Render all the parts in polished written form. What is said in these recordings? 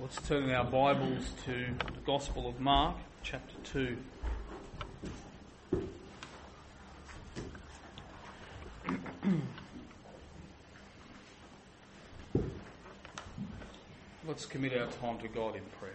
Let's turn in our Bibles to the Gospel of Mark, chapter 2. Let's commit our time to God in prayer.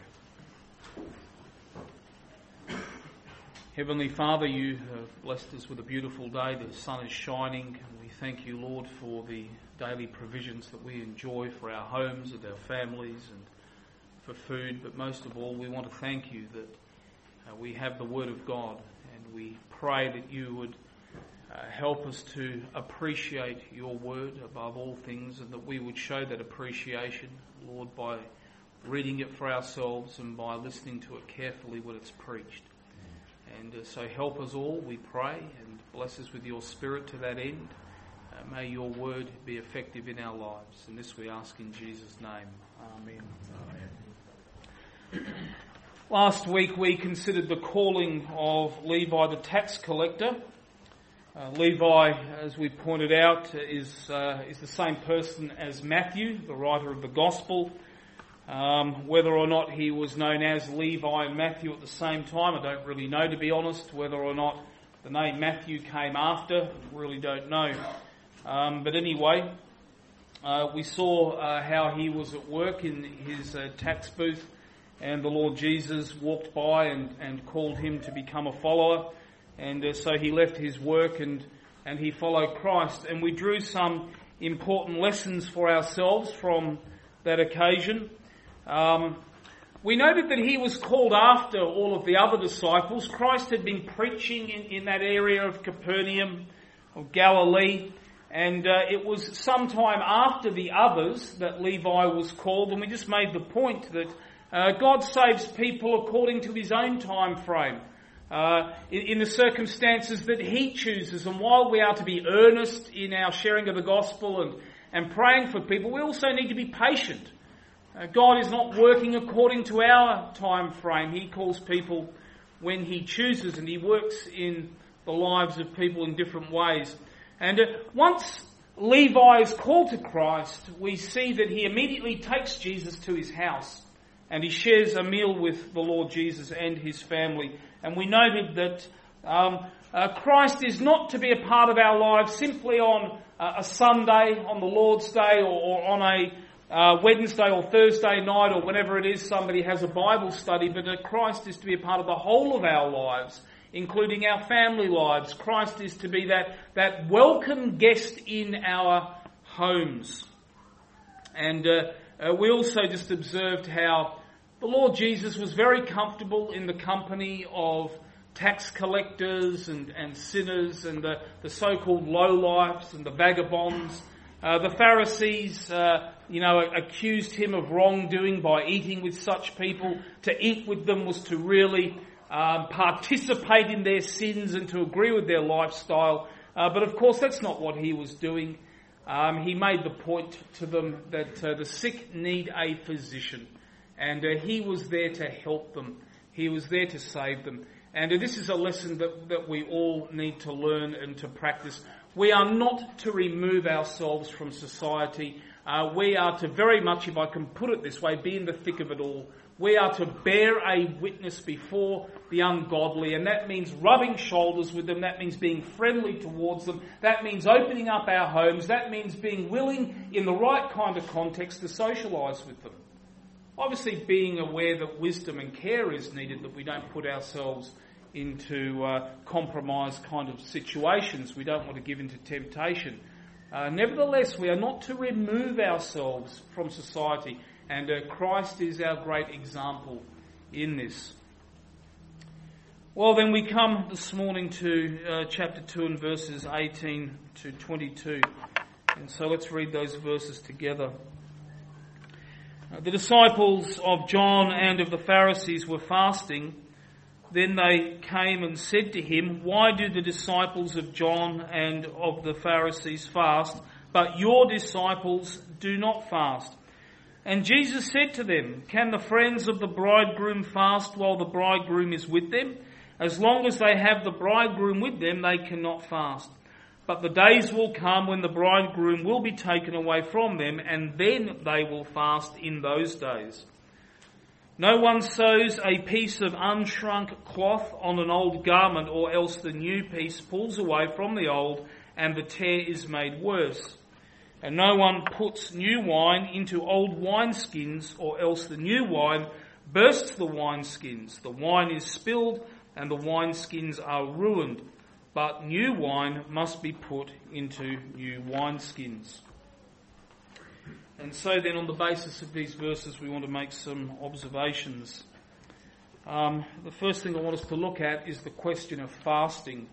Heavenly Father, you have blessed us with a beautiful day. The sun is shining, and we thank you, Lord, for the daily provisions that we enjoy for our homes and our families and for food. But most of all, we want to thank you that we have the Word of God, and we pray that you would help us to appreciate your Word above all things, and that we would show that appreciation, Lord, by reading it for ourselves and by listening to it carefully when it's preached. And so help us all, we pray, and bless us with your Spirit to that end. May your word be effective in our lives. And this we ask in Jesus' name. Amen. Amen. Last week we considered the calling of Levi the tax collector. Levi, as we pointed out, is the same person as Matthew, the writer of the Gospel. Whether or not he was known as Levi and Matthew at the same time, I don't really know, to be honest. Whether or not the name Matthew came after, I really don't know. But anyway, we saw how he was at work in his tax booth, and the Lord Jesus walked by and called him to become a follower. And so he left his work and he followed Christ. And we drew some important lessons for ourselves from that occasion. We noted that he was called after all of the other disciples. Christ had been preaching in that area of Capernaum, of Galilee, and it was sometime after the others that Levi was called, and we just made the point that God saves people according to his own time frame, in the circumstances that he chooses. And while we are to be earnest in our sharing of the gospel and praying for people, we also need to be patient. God is not working according to our time frame. He calls people when he chooses, and he works in the lives of people in different ways. And once Levi is called to Christ, we see that he immediately takes Jesus to his house, and he shares a meal with the Lord Jesus and his family. And we noted that Christ is not to be a part of our lives simply on a Sunday, on the Lord's Day, or on a Wednesday or Thursday night, or whenever it is somebody has a Bible study, but Christ is to be a part of the whole of our lives, including our family lives. Christ is to be that welcome guest in our homes. And we also just observed how the Lord Jesus was very comfortable in the company of tax collectors and sinners and the so-called lowlifes and the vagabonds. The Pharisees, accused him of wrongdoing by eating with such people. To eat with them was to really participate in their sins and to agree with their lifestyle. But of course, that's not what he was doing. He made the point to them that the sick need a physician, and he was there to help them. He was there to save them. And this is a lesson that we all need to learn and to practice. We are not to remove ourselves from society. We are to very much, if I can put it this way, be in the thick of it all. We are to bear a witness before the ungodly, and that means rubbing shoulders with them. That means being friendly towards them. That means opening up our homes. That means being willing, in the right kind of context, to socialise with them. Obviously, being aware that wisdom and care is needed, that we don't put ourselves into compromised kind of situations. We don't want to give into temptation. Nevertheless, we are not to remove ourselves from society, and Christ is our great example in this. Well, then we come this morning to chapter 2 and verses 18 to 22. And so let's read those verses together. The disciples of John and of the Pharisees were fasting. Then they came and said to him, "Why do the disciples of John and of the Pharisees fast, but your disciples do not fast?" And Jesus said to them, "Can the friends of the bridegroom fast while the bridegroom is with them? As long as they have the bridegroom with them, they cannot fast. But the days will come when the bridegroom will be taken away from them, and then they will fast in those days. No one sews a piece of unshrunk cloth on an old garment, or else the new piece pulls away from the old, and the tear is made worse. And no one puts new wine into old wineskins, or else the new wine bursts the wineskins. The wine is spilled, and the wineskins are ruined. But new wine must be put into new wineskins. And so then, on the basis of these verses, we want to make some observations. The first thing I want us to look at is the question of fasting.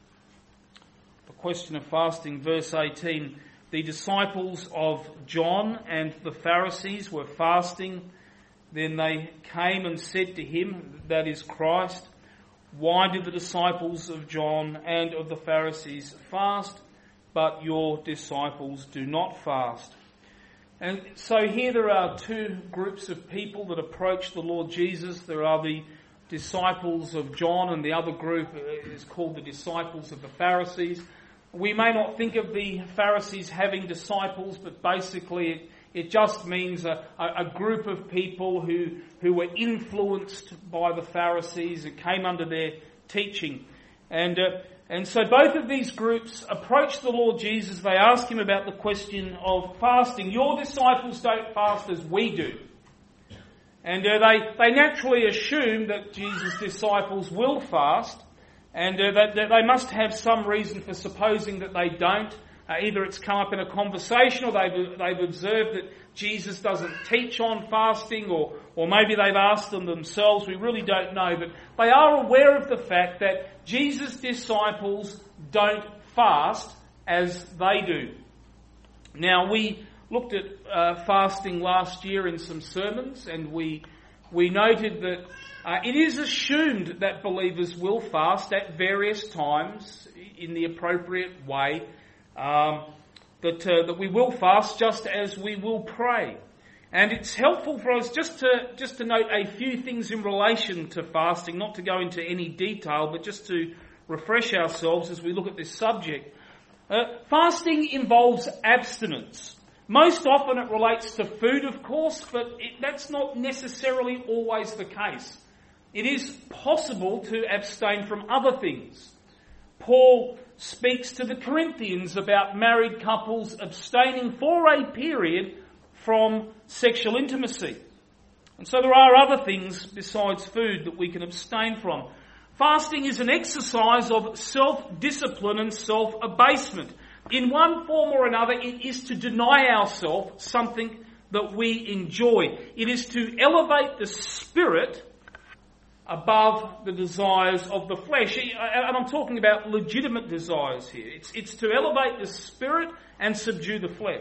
The question of fasting, verse 18. The disciples of John and the Pharisees were fasting. Then they came and said to him, that is Christ, why do the disciples of John and of the Pharisees fast, but your disciples do not fast? And so here there are two groups of people that approach the Lord Jesus. There are the disciples of John, and the other group is called the disciples of the Pharisees. We may not think of the Pharisees having disciples, but basically it just means a group of people who were influenced by the Pharisees and came under their teaching. And so both of these groups approach the Lord Jesus. They ask him about the question of fasting. Your disciples don't fast as we do. And they naturally assume that Jesus' disciples will fast, and that they must have some reason for supposing that they don't. Either it's come up in a conversation, or they've observed that Jesus doesn't teach on fasting, or maybe they've asked them themselves. We really don't know. But they are aware of the fact that Jesus' disciples don't fast as they do. Now, we looked at fasting last year in some sermons, and we noted that it is assumed that believers will fast at various times in the appropriate way. That we will fast just as we will pray. And it's helpful for us just to note a few things in relation to fasting, not to go into any detail, but just to refresh ourselves as we look at this subject. Fasting involves abstinence. Most often it relates to food, of course, but that's not necessarily always the case. It is possible to abstain from other things. Paul speaks to the Corinthians about married couples abstaining for a period from sexual intimacy. And so there are other things besides food that we can abstain from. Fasting is an exercise of self-discipline and self-abasement. In one form or another, it is to deny ourselves something that we enjoy. It is to elevate the spirit above the desires of the flesh. And I'm talking about legitimate desires here. It's to elevate the spirit and subdue the flesh.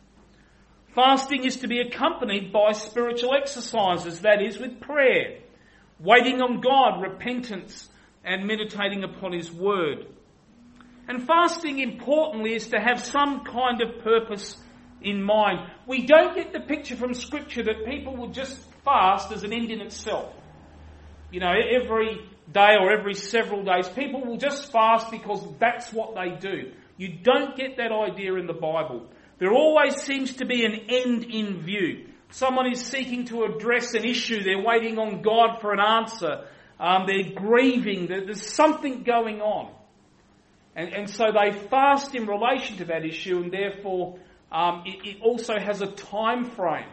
Fasting is to be accompanied by spiritual exercises, that is, with prayer, waiting on God, repentance, and meditating upon His Word. And fasting, importantly, is to have some kind of purpose in mind. We don't get the picture from Scripture that people will just fast as an end in itself. You know, every day or every several days, people will just fast because that's what they do. You don't get that idea in the Bible. There always seems to be an end in view. Someone is seeking to address an issue. They're waiting on God for an answer. They're grieving. There's something going on. And so they fast in relation to that issue, and therefore it also has a time frame.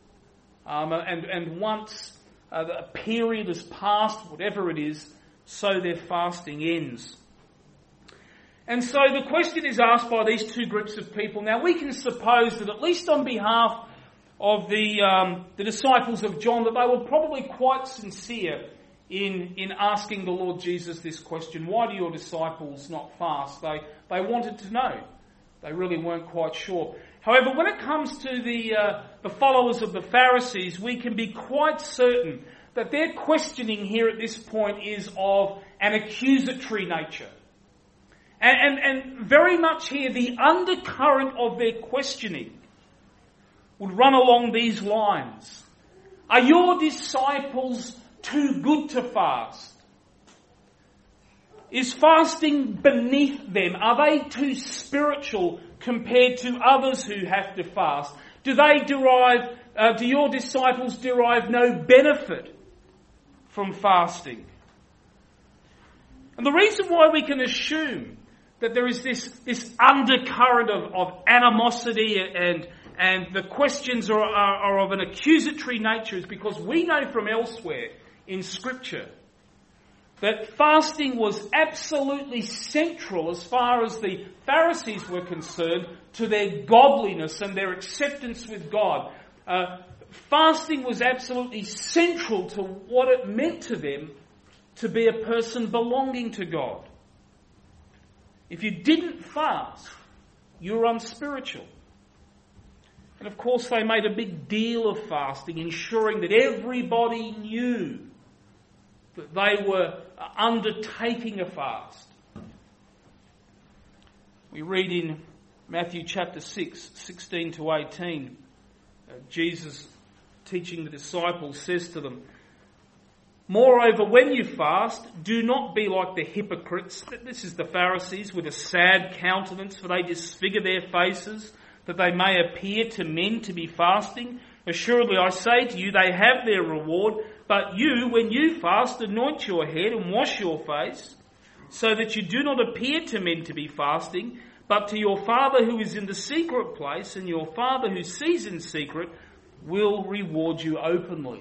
And once a period has passed, whatever it is, so their fasting ends. And so the question is asked by these two groups of people. Now we can suppose that at least on behalf of the disciples of John, that they were probably quite sincere in asking the Lord Jesus this question. Why do your disciples not fast? They wanted to know. They really weren't quite sure. However, when it comes to the followers of the Pharisees, we can be quite certain that their questioning here at this point is of an accusatory nature. And very much here, the undercurrent of their questioning would run along these lines. Are your disciples too good to fast? Is fasting beneath them? Are they too spiritual compared to others who have to fast? Do they derive Do your disciples derive no benefit from fasting? And the reason why we can assume that there is this undercurrent of animosity and the questions are of an accusatory nature is because we know from elsewhere in Scripture that fasting was absolutely central as far as the Pharisees were concerned to their godliness and their acceptance with God. Fasting was absolutely central to what it meant to them to be a person belonging to God. If you didn't fast, you were unspiritual. And of course they made a big deal of fasting, ensuring that everybody knew that they were undertaking a fast. We read in Matthew chapter 6, 16 to 18, Jesus teaching the disciples says to them, "Moreover, when you fast, do not be like the hypocrites," this is the Pharisees, "with a sad countenance, for they disfigure their faces, that they may appear to men to be fasting. Assuredly, I say to you, they have their reward. But you, when you fast, anoint your head and wash your face, so that you do not appear to men to be fasting, but to your Father who is in the secret place, and your Father who sees in secret will reward you openly."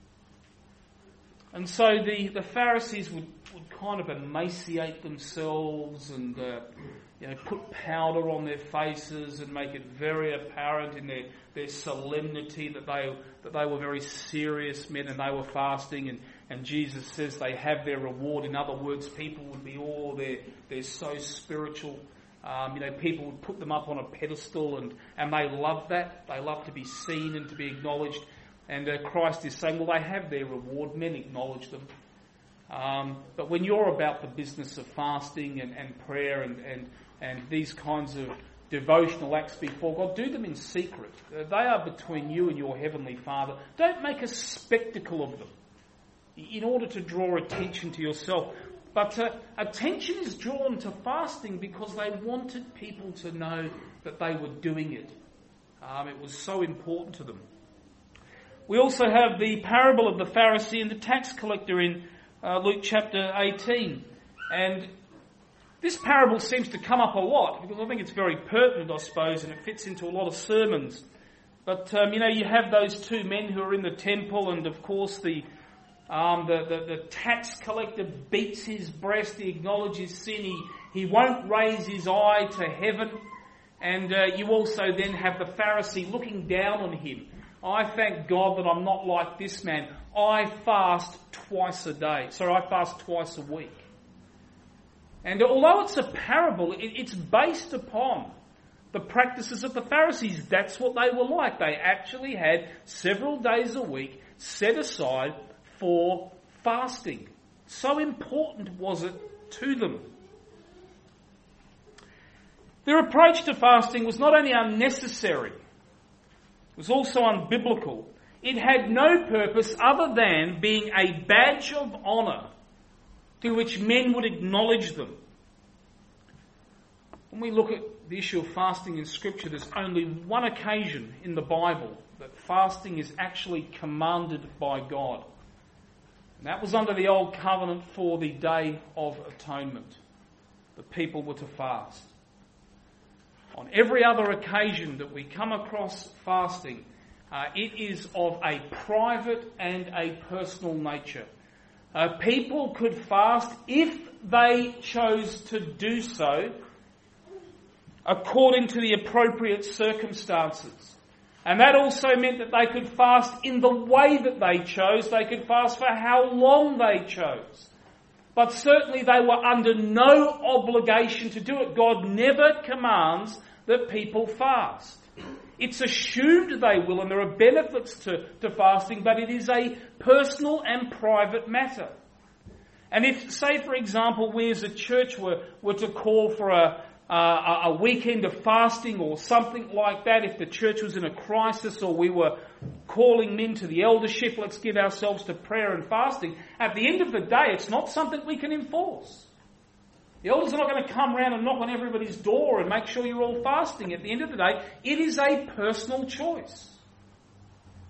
And so the Pharisees would kind of emaciate themselves and put powder on their faces and make it very apparent in their solemnity that they were very serious men and they were fasting. And Jesus says they have their reward. In other words, people would be, they're so spiritual. People would put them up on a pedestal and they love that. They love to be seen and to be acknowledged. And Christ is saying, well, they have their reward. Men acknowledge them. But when you're about the business of fasting and prayer and these kinds of devotional acts before God, do them in secret. They are between you and your Heavenly Father. Don't make a spectacle of them in order to draw attention to yourself. But attention is drawn to fasting because they wanted people to know that they were doing it. It was so important to them. We also have the parable of the Pharisee and the tax collector in Luke chapter 18. And this parable seems to come up a lot because I think it's very pertinent, I suppose, and it fits into a lot of sermons. But, you have those two men who are in the temple, and of course the tax collector beats his breast, he acknowledges sin, he won't raise his eye to heaven. And you also then have the Pharisee looking down on him. I thank God that I'm not like this man. I fast twice a day. I fast twice a week. And although it's a parable, it's based upon the practices of the Pharisees. That's what they were like. They actually had several days a week set aside for fasting. So important was it to them. Their approach to fasting was not only unnecessary, it was also unbiblical. It had no purpose other than being a badge of honour to which men would acknowledge them. When we look at the issue of fasting in Scripture, there's only one occasion in the Bible that fasting is actually commanded by God. And that was under the Old Covenant for the Day of Atonement. The people were to fast. On every other occasion that we come across fasting, it is of a private and a personal nature. People could fast if they chose to do so according to the appropriate circumstances. And that also meant that they could fast in the way that they chose. They could fast for how long they chose. But certainly they were under no obligation to do it. God never commands that people fast. It's assumed they will, and there are benefits to fasting, but it is a personal and private matter. And if, say for example, we as a church were to call for a weekend of fasting or something like that, if the church was in a crisis or we were calling men to the eldership, let's give ourselves to prayer and fasting, at the end of the day it's not something we can enforce. The elders are not going to come around and knock on everybody's door and make sure you're all fasting. At the end of the day, it is a personal choice.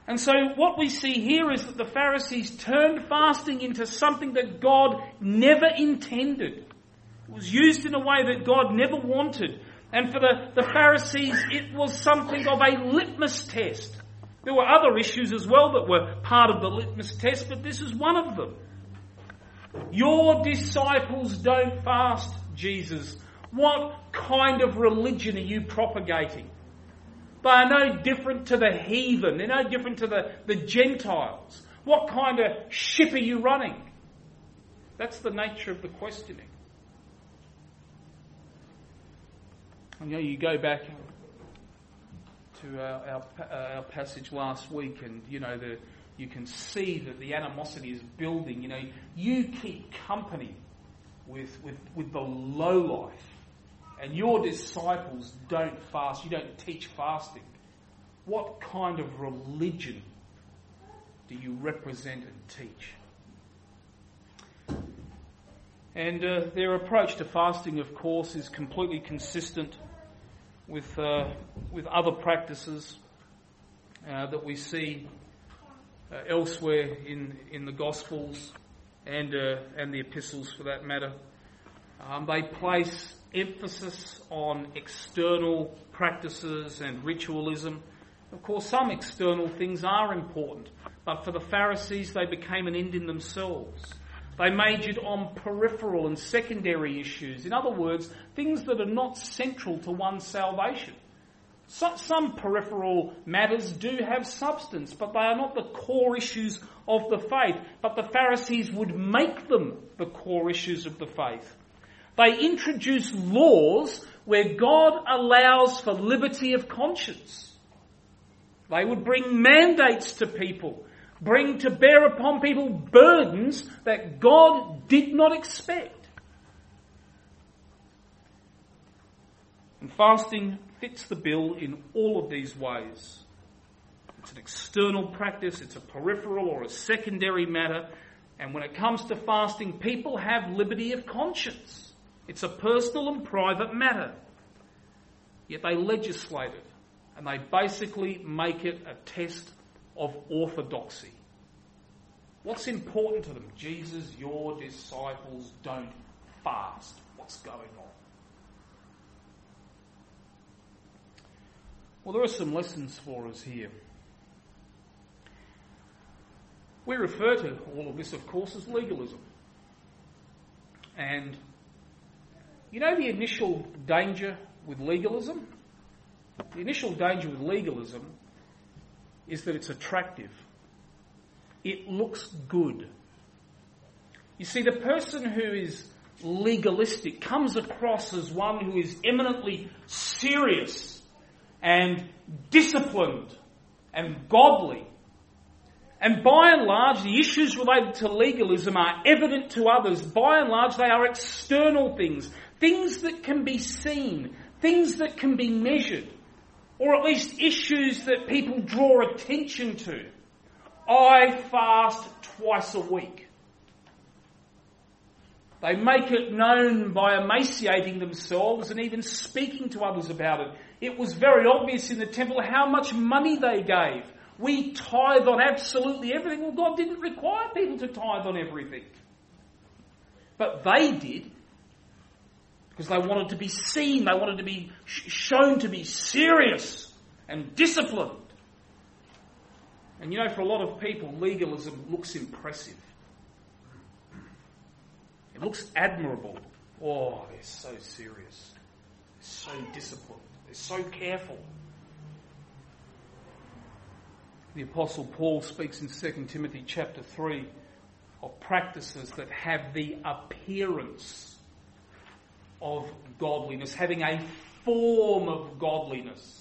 And so what we see here is that the Pharisees turned fasting into something that God never intended. It was used in a way that God never wanted. And for the Pharisees, it was something of a litmus test. There were other issues as well that were part of the litmus test, but this is one of them. Your disciples don't fast, Jesus. What kind of religion are you propagating? They are no different to the heathen. They're no different to the Gentiles. What kind of ship are you running? That's the nature of the questioning. And you go back to our passage last week, and you can see that the animosity is building. You keep company with the lowlife, and your disciples don't fast. You don't teach fasting. What kind of religion do you represent and teach? And their approach to fasting, of course, is completely consistent with other practices that we see elsewhere in the Gospels and the epistles, for that matter. They place emphasis on external practices and ritualism. Of course, some external things are important, but for the Pharisees, they became an end in themselves. They majored on peripheral and secondary issues. In other words, things that are not central to one's salvation. Some peripheral matters do have substance, but they are not the core issues of the faith. But the Pharisees would make them the core issues of the faith. They introduce laws where God allows for liberty of conscience. They would bring mandates to people, bring to bear upon people burdens that God did not expect. And fasting fits the bill in all of these ways. It's an external practice, it's a peripheral or a secondary matter, and when it comes to fasting, people have liberty of conscience. It's a personal and private matter. Yet they legislate it, and they basically make it a test of orthodoxy. What's important to them? Jesus, your disciples don't fast. What's going on? Well, there are some lessons for us here. We refer to all of this, of course, as legalism. And the initial danger with legalism? The initial danger with legalism is that it's attractive. It looks good. You see, the person who is legalistic comes across as one who is eminently serious and disciplined and godly. And by and large, the issues related to legalism are evident to others. By and large, they are external things, things that can be seen, things that can be measured, or at least issues that people draw attention to. I fast twice a week. They make it known by emaciating themselves and even speaking to others about it. It was very obvious in the temple how much money they gave. We tithe on absolutely everything. Well, God didn't require people to tithe on everything. But they did, because they wanted to be seen. They wanted to be shown to be serious and disciplined. And for a lot of people, legalism looks impressive. It looks admirable. Oh, they're so serious. They're so disciplined. They're so careful. The Apostle Paul speaks in 2 Timothy chapter 3 of practices that have the appearance of godliness, having a form of godliness.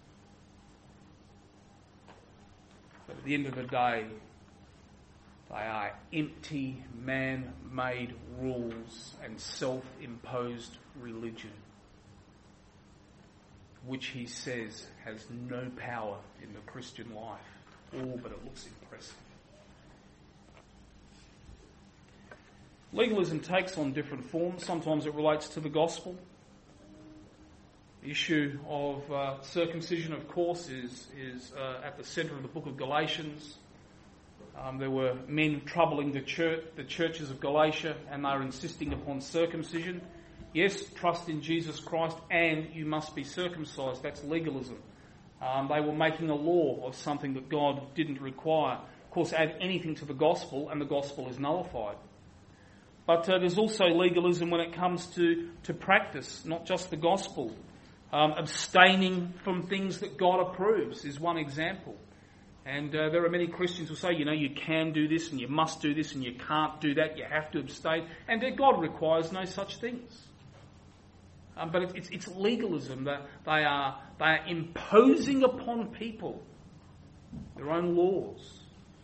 But at the end of the day, they are empty, man-made rules and self-imposed religion, which he says has no power in the Christian life. Oh, but it looks impressive. Legalism takes on different forms. Sometimes it relates to the gospel. The issue of circumcision, of course, is at the centre of the book of Galatians. There were men troubling the churches of Galatia, and they were insisting upon circumcision. Yes, trust in Jesus Christ, and you must be circumcised. That's legalism. They were making a law of something that God didn't require. Of course, add anything to the gospel, and the gospel is nullified. But there's also legalism when it comes to practice, not just the gospel. Abstaining from things that God approves is one example. And there are many Christians who say, you can do this and you must do this and you can't do that, you have to abstain. And God requires no such things. But it's legalism that they are imposing upon people their own laws.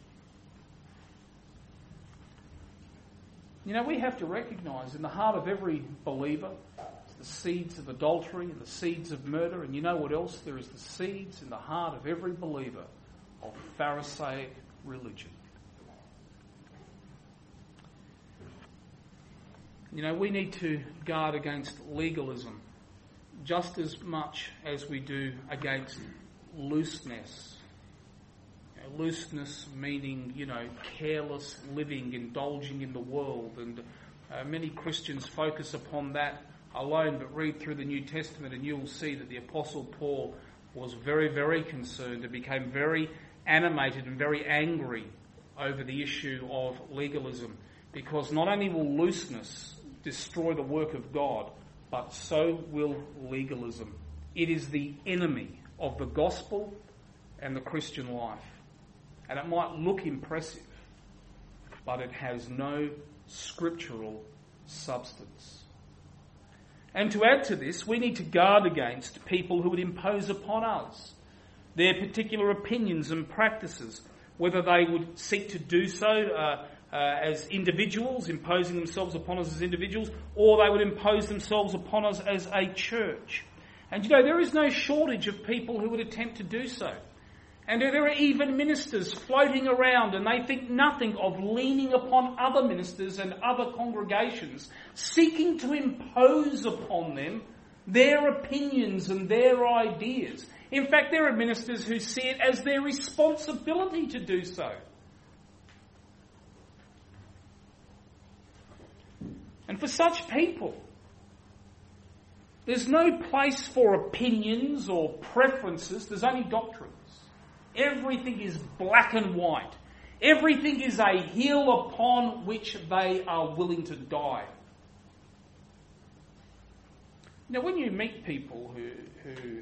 We have to recognise in the heart of every believer the seeds of adultery and the seeds of murder, and you know what else? There is the seeds in the heart of every believer of Pharisaic religion. We need to guard against legalism just as much as we do against looseness. Looseness meaning, careless living, indulging in the world. And many Christians focus upon that alone, but read through the New Testament and you'll see that the Apostle Paul was very, very concerned and became very animated and very angry over the issue of legalism, because not only will looseness destroy the work of God, but so will legalism. It is the enemy of the gospel and the Christian life. And it might look impressive, but it has no scriptural substance. And to add to this, we need to guard against people who would impose upon us their particular opinions and practices, whether they would seek to do so as individuals, imposing themselves upon us as individuals, or they would impose themselves upon us as a church. And there is no shortage of people who would attempt to do so. And there are even ministers floating around, and they think nothing of leaning upon other ministers and other congregations, seeking to impose upon them their opinions and their ideas. In fact, there are ministers who see it as their responsibility to do so. And for such people, there's no place for opinions or preferences. There's only doctrines. Everything is black and white. Everything is a hill upon which they are willing to die. When you meet people who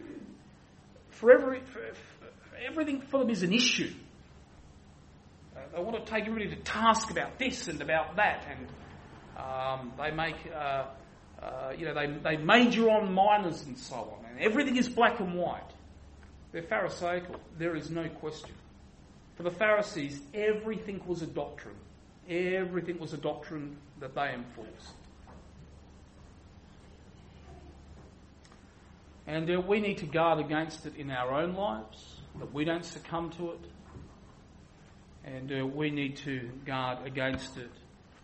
everything for them is an issue. They want to take everybody to task about this and about that, and they make, they major on minors and so on, and everything is black and white. They're Pharisaical. There is no question. For the Pharisees, everything was a doctrine. Everything was a doctrine that they enforced. And we need to guard against it in our own lives, that we don't succumb to it. And we need to guard against it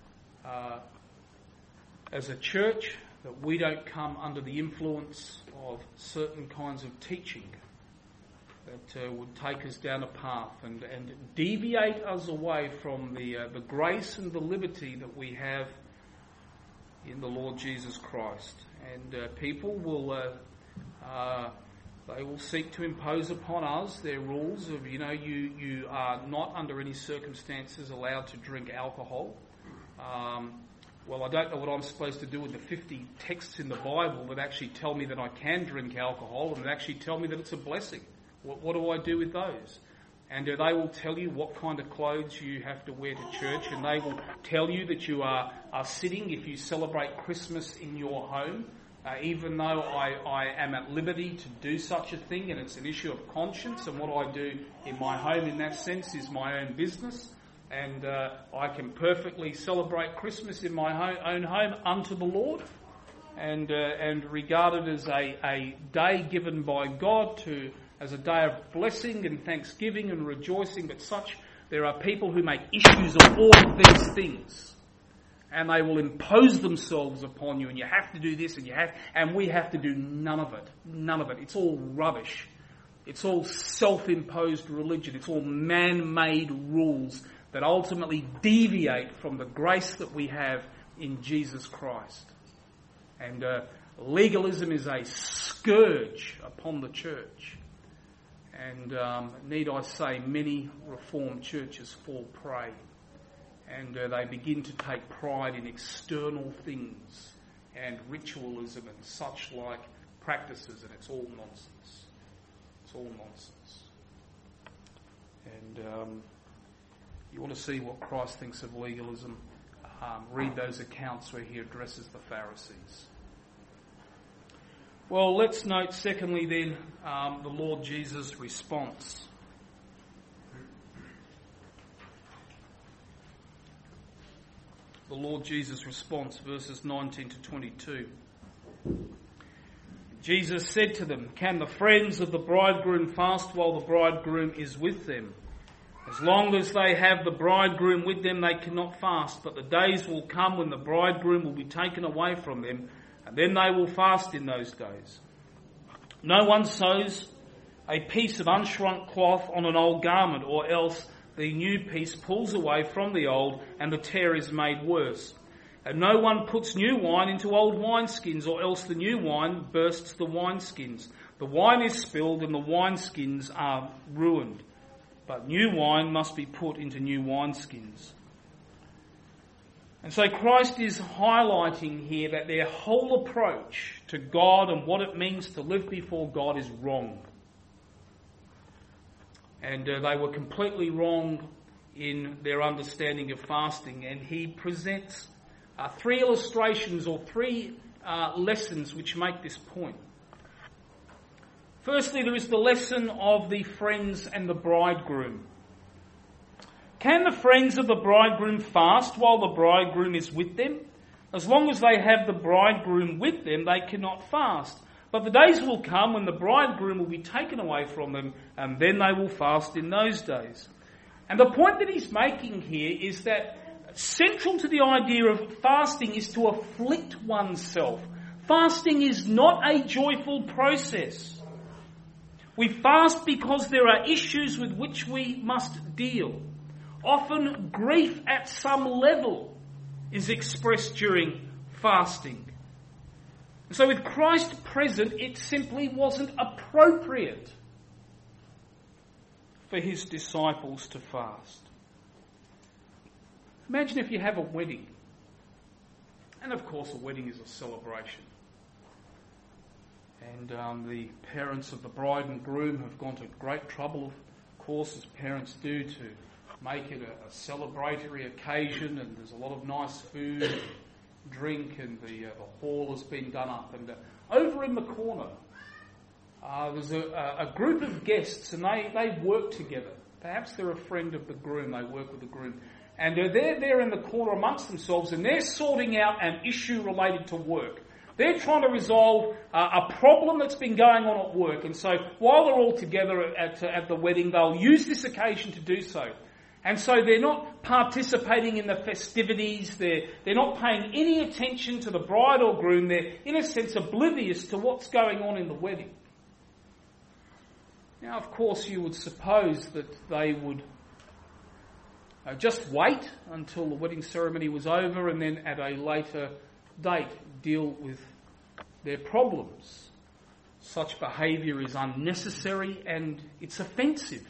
as a church, that we don't come under the influence of certain kinds of teaching that would take us down a path and deviate us away from the grace and the liberty that we have in the Lord Jesus Christ. And people will they will seek to impose upon us their rules of, you are not under any circumstances allowed to drink alcohol. Well, I don't know what I'm supposed to do with the 50 texts in the Bible that actually tell me that I can drink alcohol and that actually tell me that it's a blessing. What do I do with those? And they will tell you what kind of clothes you have to wear to church, and they will tell you that you are sitting if you celebrate Christmas in your home, even though I am at liberty to do such a thing, and it's an issue of conscience, and what I do in my home in that sense is my own business, and I can perfectly celebrate Christmas in my own home unto the Lord, and regard it as a day given by God as a day of blessing and thanksgiving and rejoicing. But there are people who make issues of all of these things, and they will impose themselves upon you, and you have to do this, and we have to do none of it. None of it. It's all rubbish. It's all self-imposed religion. It's all man-made rules that ultimately deviate from the grace that we have in Jesus Christ. And legalism is a scourge upon the church. And need I say, many Reformed churches fall prey. And they begin to take pride in external things and ritualism and such like practices, and it's all nonsense. It's all nonsense. And you want to see what Christ thinks of legalism? Read those accounts where he addresses the Pharisees. Well, let's note secondly then the Lord Jesus' response. The Lord Jesus' response, verses 19 to 22. Jesus said to them, "Can the friends of the bridegroom fast while the bridegroom is with them? As long as they have the bridegroom with them, they cannot fast, but the days will come when the bridegroom will be taken away from them, and then they will fast in those days. No one sews a piece of unshrunk cloth on an old garment, or else the new piece pulls away from the old, and the tear is made worse. And no one puts new wine into old wineskins, or else the new wine bursts the wineskins. The wine is spilled, and the wineskins are ruined. But new wine must be put into new wineskins." And so Christ is highlighting here that their whole approach to God and what it means to live before God is wrong. And they were completely wrong in their understanding of fasting. And he presents three illustrations or three lessons which make this point. Firstly, there is the lesson of the friends and the bridegroom. Can the friends of the bridegroom fast while the bridegroom is with them? As long as they have the bridegroom with them, they cannot fast. But the days will come when the bridegroom will be taken away from them, and then they will fast in those days. And the point that he's making here is that central to the idea of fasting is to afflict oneself. Fasting is not a joyful process. We fast because there are issues with which we must deal. Often grief at some level is expressed during fasting. So with Christ present, it simply wasn't appropriate for his disciples to fast. Imagine if you have a wedding. And of course a wedding is a celebration. And the parents of the bride and groom have gone to great trouble, of course, as parents do, to make it a celebratory occasion, and there's a lot of nice food and drink, and the hall has been done up. And over in the corner, there's a group of guests, and they work together. Perhaps they're a friend of the groom, they work with the groom. And they're there in the corner amongst themselves, and they're sorting out an issue related to work. They're trying to resolve a problem that's been going on at work. And so while they're all together at the wedding, they'll use this occasion to do so. And so they're not participating in the festivities. They're not paying any attention to the bride or groom. They're, in a sense, oblivious to what's going on in the wedding. Now, of course, you would suppose that they would just wait until the wedding ceremony was over, and then at a later date deal with their problems. Such behaviour is unnecessary and it's offensive.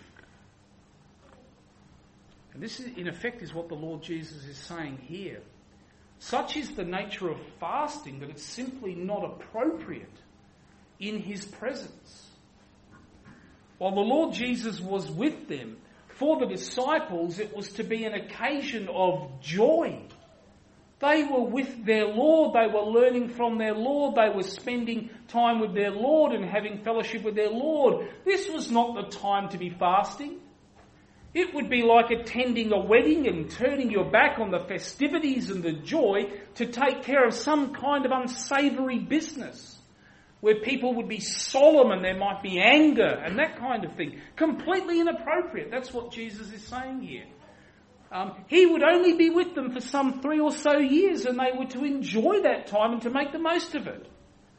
And this, in effect, is what the Lord Jesus is saying here. Such is the nature of fasting that it's simply not appropriate in his presence. While the Lord Jesus was with them, for the disciples it was to be an occasion of joy. They were with their Lord, they were learning from their Lord, they were spending time with their Lord and having fellowship with their Lord. This was not the time to be fasting. It would be like attending a wedding and turning your back on the festivities and the joy to take care of some kind of unsavoury business, where people would be solemn and there might be anger and that kind of thing. Completely inappropriate. That's what Jesus is saying here. he would only be with them for some 3 or so years, and they were to enjoy that time and to make the most of it.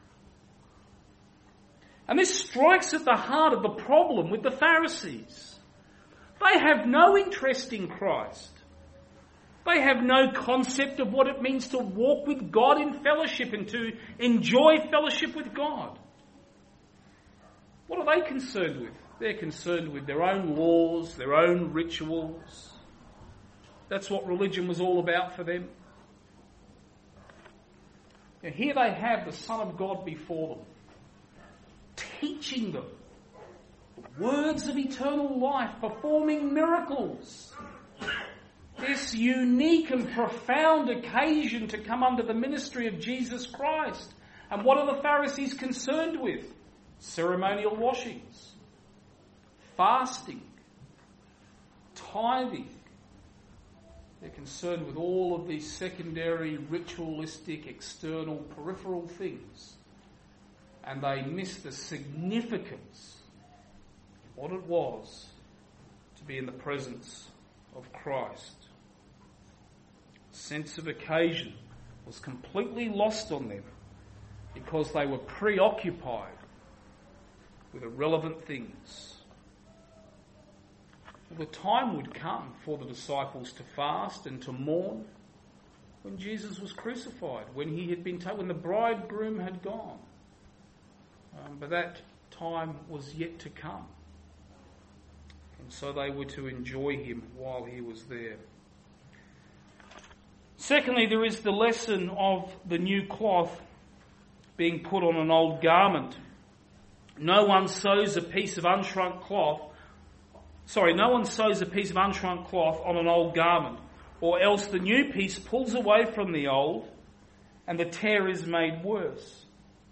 And this strikes at the heart of the problem with the Pharisees. They have no interest in Christ. They have no concept of what it means to walk with God in fellowship and to enjoy fellowship with God. What are they concerned with? They're concerned with their own laws, their own rituals. That's what religion was all about for them. Now, here they have the Son of God before them, teaching them the words of eternal life, performing miracles. This unique and profound occasion to come under the ministry of Jesus Christ. And what are the Pharisees concerned with? Ceremonial washings, fasting, tithing. They're concerned with all of these secondary, ritualistic, external, peripheral things. And they miss the significance of what it was to be in the presence of Christ. Sense of occasion was completely lost on them because they were preoccupied with irrelevant things. Well, the time would come for the disciples to fast and to mourn when Jesus was crucified, when he had been when the bridegroom had gone. But that time was yet to come. And so they were to enjoy him while he was there. Secondly, there is the lesson of the new cloth being put on an old garment. No one sews a piece of unshrunk cloth on an old garment, or else the new piece pulls away from the old, and the tear is made worse.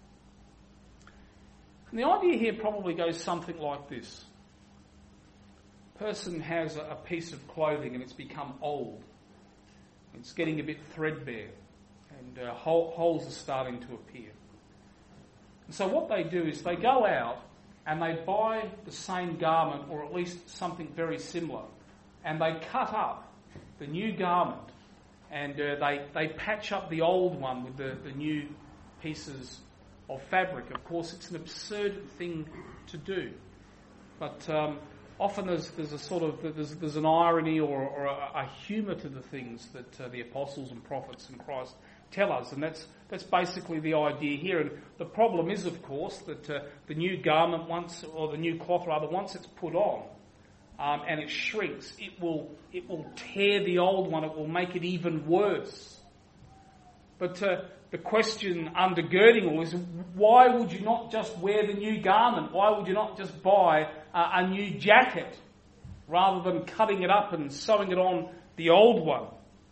And the idea here probably goes something like this. A person has a piece of clothing and it's become old. It's getting a bit threadbare, and holes are starting to appear. And so what they do is they go out and they buy the same garment, or at least something very similar, and they cut up the new garment, and they patch up the old one with the new pieces of fabric. Of course, it's an absurd thing to do, but often there's a sort of there's an irony or a humour to the things that the apostles and prophets in Christ tell us, and that's basically the idea here. And the problem is, of course, that the new garment the new cloth once it's put on, and it shrinks, it will tear the old one. It will make it even worse. But the question undergirding all is, why would you not just wear the new garment? Why would you not just buy a new jacket rather than cutting it up and sewing it on the old one?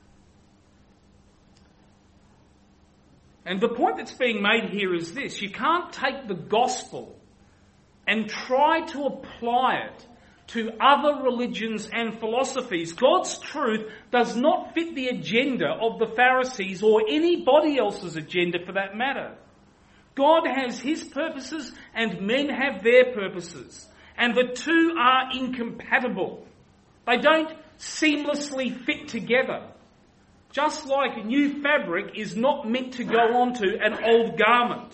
And the point that's being made here is this: you can't take the gospel and try to apply it to other religions and philosophies. God's truth does not fit the agenda of the Pharisees or anybody else's agenda for that matter. God has his purposes and men have their purposes, and the two are incompatible. They don't seamlessly fit together. Just like new fabric is not meant to go onto an old garment.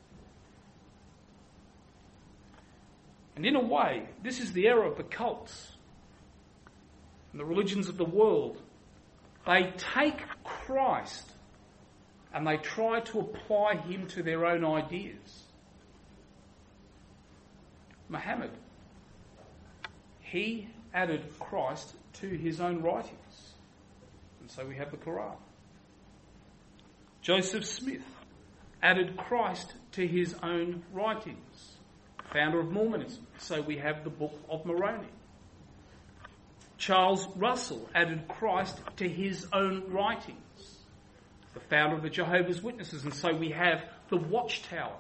And in a way, this is the error of the cults and the religions of the world. They take Christ and they try to apply him to their own ideas. Muhammad, he added Christ to his own writings. And so we have the Quran. Joseph Smith added Christ to his own writings. Founder of Mormonism. So we have the Book of Moroni. Charles Russell added Christ to his own writings. The founder of the Jehovah's Witnesses. And so we have the Watchtower.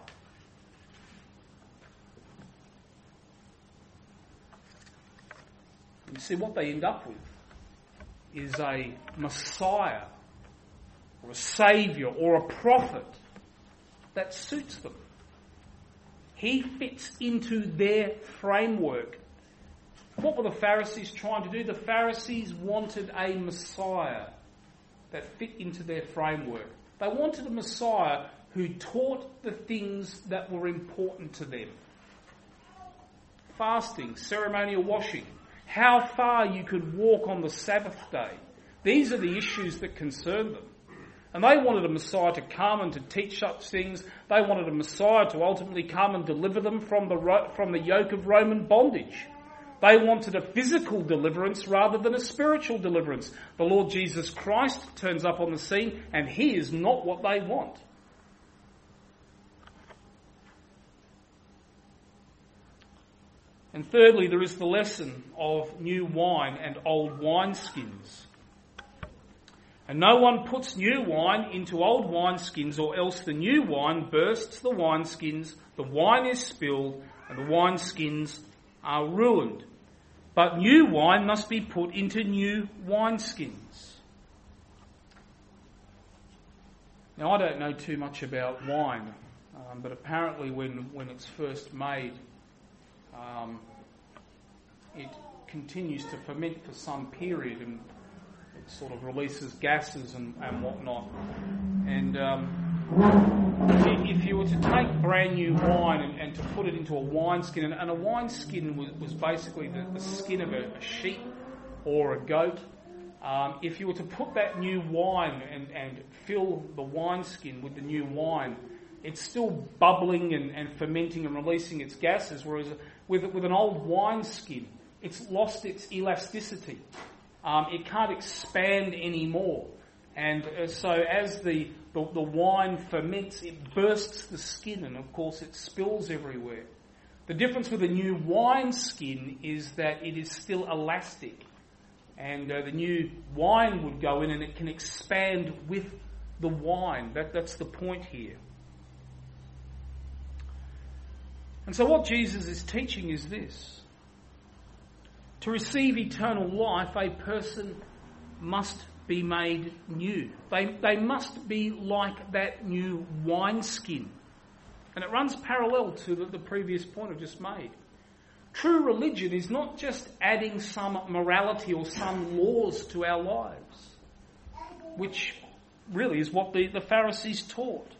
You see, what they end up with is a Messiah or a Saviour or a prophet that suits them. He fits into their framework. What were the Pharisees trying to do? The Pharisees wanted a Messiah that fit into their framework. They wanted a Messiah who taught the things that were important to them. Fasting, ceremonial washing, how far you could walk on the Sabbath day. These are the issues that concern them. And they wanted a Messiah to come and to teach such things. They wanted a Messiah to ultimately come and deliver them from the yoke of Roman bondage. They wanted a physical deliverance rather than a spiritual deliverance. The Lord Jesus Christ turns up on the scene, and he is not what they want. And thirdly, there is the lesson of new wine and old wineskins. And no one puts new wine into old wineskins, or else the new wine bursts the wineskins, the wine is spilled, and the wineskins are ruined. But new wine must be put into new wineskins. Now, I don't know too much about wine, but apparently when it's first made, it continues to ferment for some period, and it sort of releases gases and whatnot. And if you were to take brand new wine and to put it into a wineskin, and a wineskin was basically the skin of a sheep or a goat, if you were to put that new wine and fill the wineskin with the new wine, it's still bubbling and fermenting and releasing its gases, whereas with an old wineskin, it's lost its elasticity. It can't expand anymore. And so as the wine ferments, it bursts the skin, and of course it spills everywhere. The difference with a new wineskin is that it is still elastic. And the new wine would go in and it can expand with the wine. That's the point here. And so what Jesus is teaching is this. To receive eternal life, a person must be made new. They must be like that new wineskin. And it runs parallel to the previous point I've just made. True religion is not just adding some morality or some laws to our lives, which really is what the Pharisees taught.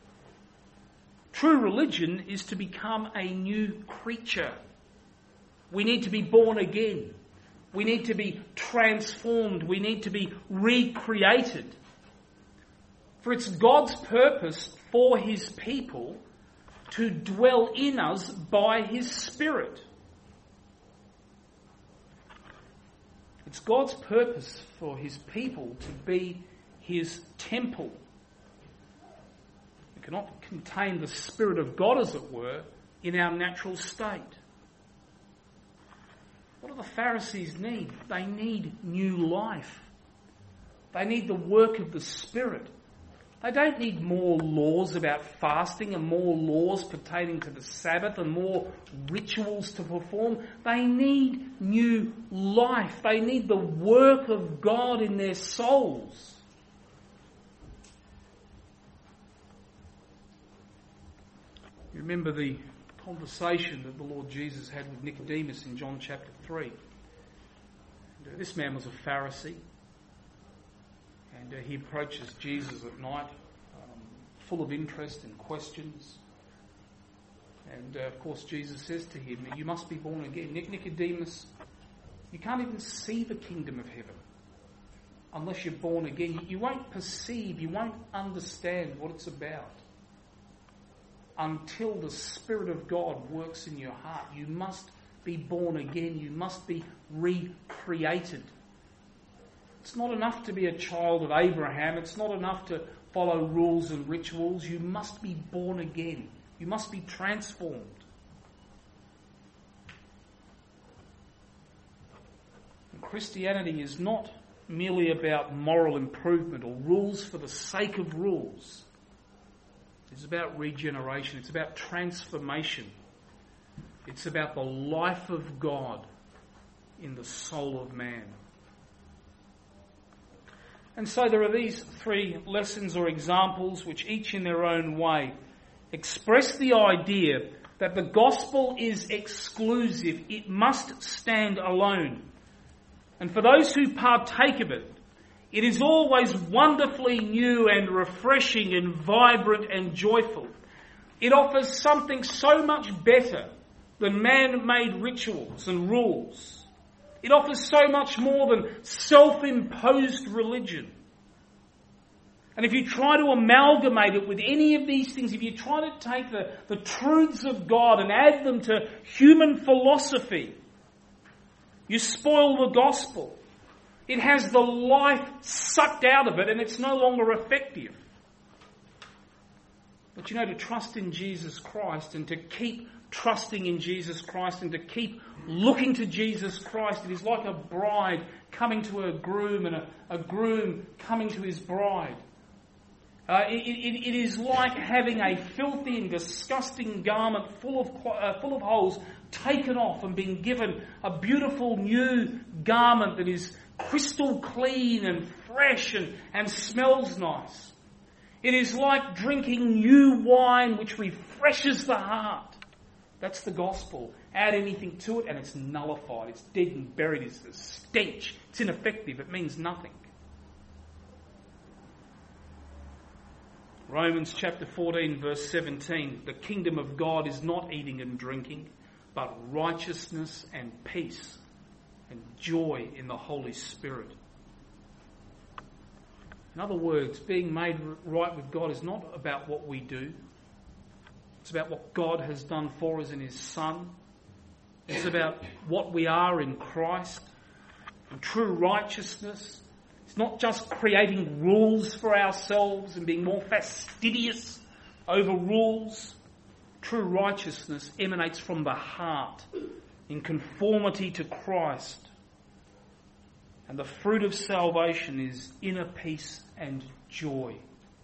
True religion is to become a new creature. We need to be born again. We need to be transformed. We need to be recreated. For it's God's purpose for his people to dwell in us by his Spirit. It's God's purpose for his people to be his temple. We cannot contain the Spirit of God, as it were, in our natural state. What do the Pharisees need? They need new life. They need the work of the Spirit. They don't need more laws about fasting and more laws pertaining to the Sabbath and more rituals to perform. They need new life. They need the work of God in their souls. You remember the conversation that the Lord Jesus had with Nicodemus in John chapter 3. This man was a Pharisee, and he approaches Jesus at night, full of interest and questions. And of course Jesus says to him, you must be born again. Nicodemus, you can't even see the kingdom of heaven unless you're born again. You won't perceive, you won't understand what it's about until the Spirit of God works in your heart. You must be born again. You must be recreated. It's not enough to be a child of Abraham. It's not enough to follow rules and rituals. You must be born again. You must be transformed. And Christianity is not merely about moral improvement or rules for the sake of rules. It's about regeneration. It's about transformation. It's about the life of God in the soul of man. And so there are these three lessons or examples which each in their own way express the idea that the gospel is exclusive. It must stand alone. And for those who partake of it, it is always wonderfully new and refreshing and vibrant and joyful. It offers something so much better than man-made rituals and rules. It offers so much more than self-imposed religion. And if you try to amalgamate it with any of these things, if you try to take the truths of God and add them to human philosophy, you spoil the gospel. It has the life sucked out of it and it's no longer effective. But to trust in Jesus Christ and to keep trusting in Jesus Christ and to keep looking to Jesus Christ, it is like a bride coming to her groom and a groom coming to his bride. It is like having a filthy and disgusting garment full of holes taken off and being given a beautiful new garment that is crystal clean and fresh and smells nice. It is like drinking new wine which refreshes the heart. That's the gospel. Add anything to it and it's nullified. It's dead and buried. It's a stench. It's ineffective. It means nothing. Romans chapter 14 verse 17, the kingdom of God is not eating and drinking, but righteousness and peace and joy in the Holy Spirit. In other words, being made right with God is not about what we do. It's about what God has done for us in His Son. It's about what we are in Christ. And true righteousness, it's not just creating rules for ourselves and being more fastidious over rules. True righteousness emanates from the heart in conformity to Christ. And the fruit of salvation is inner peace and joy.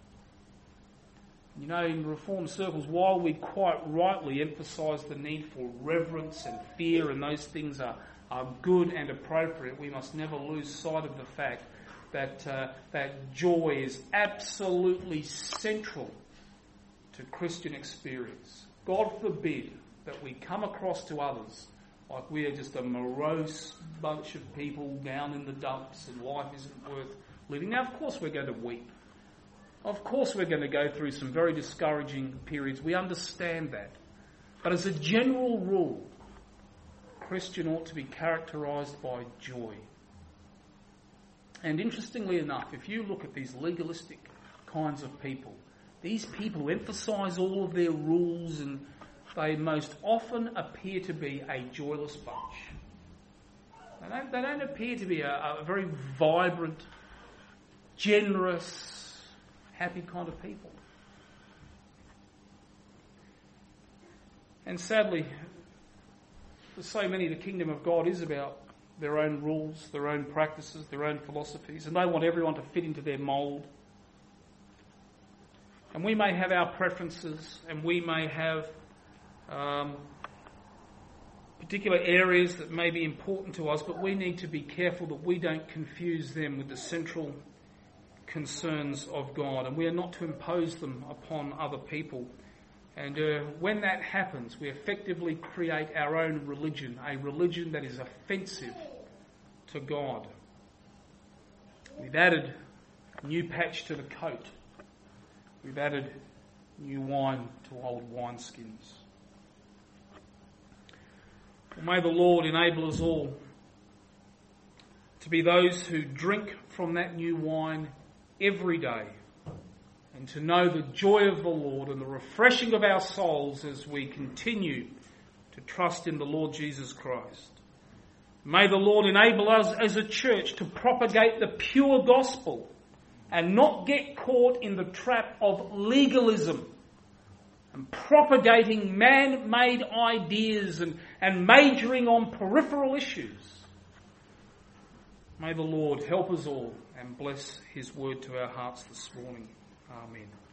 In Reformed circles, while we quite rightly emphasise the need for reverence and fear, and those things are good and appropriate, we must never lose sight of the fact that joy is absolutely central to Christian experience. God forbid that we come across to others like we are just a morose bunch of people down in the dumps and life isn't worth living. Now, of course we're going to weep. Of course we're going to go through some very discouraging periods. We understand that. But as a general rule, a Christian ought to be characterised by joy. And interestingly enough, if you look at these legalistic kinds of people, these people emphasise all of their rules and they most often appear to be a joyless bunch. They don't appear to be a very vibrant, generous, happy kind of people. And sadly, for so many, the kingdom of God is about their own rules, their own practices, their own philosophies, and they want everyone to fit into their mould. And we may have our preferences, and we may have particular areas that may be important to us, but we need to be careful that we don't confuse them with the central concerns of God, and we are not to impose them upon other people. And when that happens, we effectively create our own religion, a religion that is offensive to God. We've added a new patch to the coat. We've added new wine to old wineskins. Well, may the Lord enable us all to be those who drink from that new wine every day, and to know the joy of the Lord and the refreshing of our souls as we continue to trust in the Lord Jesus Christ. May the Lord enable us as a church to propagate the pure gospel and not get caught in the trap of legalism and propagating man-made ideas and majoring on peripheral issues. May the Lord help us all and bless His word to our hearts this morning. Amen.